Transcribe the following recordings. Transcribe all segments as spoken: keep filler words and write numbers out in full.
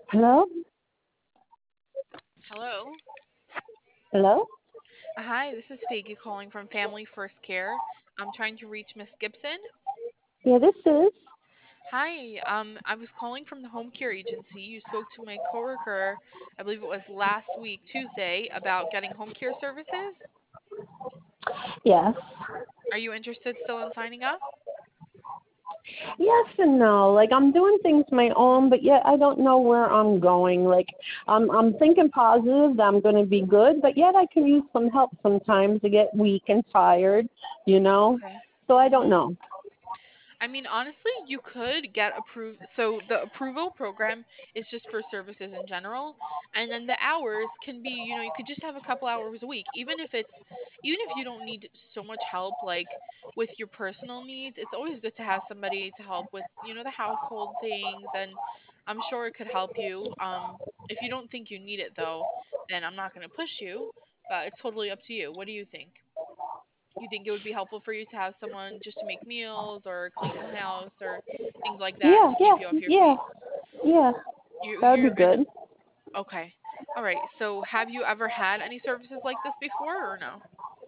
Hello? Hello. Hello? Hi, this is Faggy calling from Family First Care. I'm trying to reach Miss Gibson. Yeah, this is. Hi, um, I was calling from the home care agency. You spoke to my coworker, I believe it was last week, Tuesday, about getting home care services. Yes. Are you interested still in signing up? Yes and no. Like I'm doing things my own, but yet I don't know where I'm going. Like I'm I'm thinking positive that I'm going to be good, but yet I can use some help sometimes to get weak and tired, you know? Okay. So I don't Mhm. know. I mean, honestly, you could get approved. So the approval program is just for services in general, and then the hours can be, you know, you could just have a couple hours a week, even if it's, even if you don't need so much help like with your personal needs. It's always good to have somebody to help with, you know, the household things, and I'm sure it could help you. Um, if you don't think you need it though, then I'm not going to push you, but it's totally up to you. What do you think? You think it would be helpful for you to have someone just to make meals or clean the house or things like that Yeah, to keep yeah, you off your yeah, feet? yeah. You That would you're be gonna good. okay. All right. So have you ever had any services like this before or no?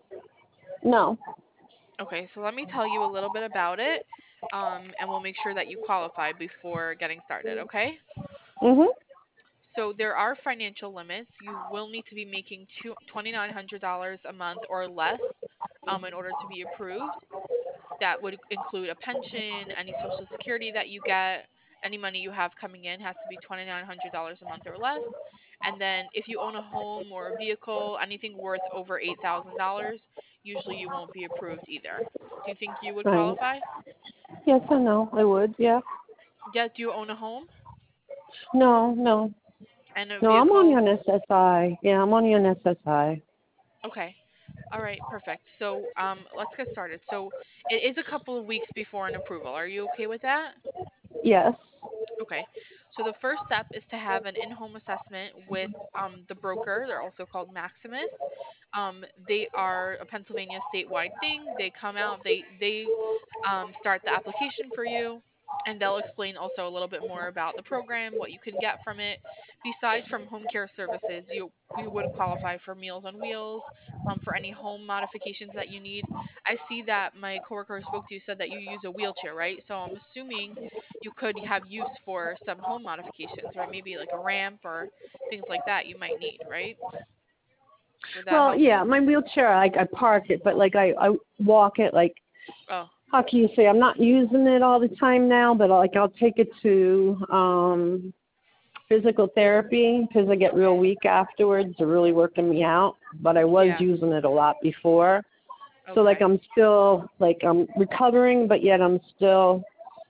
No. Okay, so let me tell you a little bit about it. Um, and we'll make sure that you qualify before getting started, okay? Mhm. So there are financial limits. You will need to be making two, twenty-nine hundred dollars a month or less um, in order to be approved. That would include a pension, any social security that you get, any money you have coming in has to be twenty-nine hundred dollars a month or less. And then if you own a home or a vehicle, anything worth over eight thousand dollars usually you won't be approved either. Do you think you would Right. qualify? Yes and no. I would. Yeah. Yeah, do you own a home No, no. and a No, I'm on vehicle? your S S I. Yeah, I'm on your S S I. Okay. All right, perfect. So um, let's get started. So it is a couple of weeks before an approval. Are you okay with that? Yes. Okay. So the first step is to have an in-home assessment with um, the broker. They're also called Maximus. Um, they are a Pennsylvania statewide thing. They come out, they they um, start the application for you, and they'll explain also a little bit more about the program, what you can get from it. Besides from home care services, you you would qualify for Meals on Wheels, um, for any home modifications that you need. I see that my coworker who spoke to you said that you use a wheelchair, right? So I'm assuming you could have use for some home modifications, right? Maybe like a ramp or things like that you might need, right? Would that Well, help yeah, you? my wheelchair, I, I park it, but like I, I walk it. Like, Oh, how can you say? I'm not using it all the time now, but like I'll take it to um physical therapy because I get real okay. weak afterwards. They're really working me out. But I was Yeah. using it a lot before, so like Okay. I'm still like I'm recovering, but yet I'm still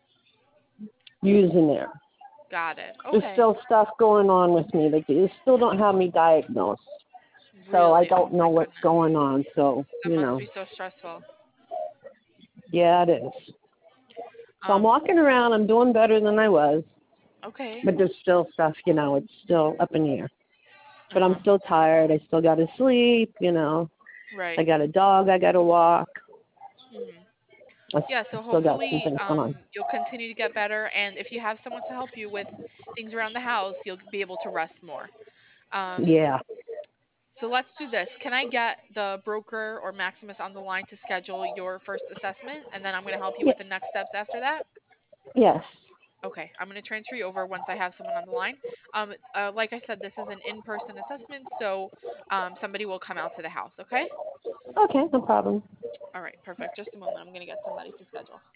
using it. Got it. There's Okay. still stuff going on with me. Like they still don't have me diagnosed, so I Really? Oh don't know my what's goodness. going on. So That you must know, be so stressful. yeah, it is. So I'm Um, walking around. I'm doing better than I was, okay. but there's still stuff. You know, it's still up in the air. But I'm Uh-huh. still tired. I still got to sleep. You know, Right. I got a dog. I got to walk. Mhm. I s- Yeah, so still got some hopefully things going on. um you'll continue to get better, and if you have someone to help you with things around the house, you'll be able to rest more. Um Yeah. so let's do this. Can I get the broker or Maximus on the line to schedule your first assessment, and then I'm going to help you Yeah. with the next steps after that? Yes. Okay, I'm going to transfer you over once I have someone on the line. Um, uh, like I said, this is an in-person assessment, so um, somebody will come out to the house. Okay. Okay. No problem. All right, perfect. Just a moment. I'm going to get somebody to schedule.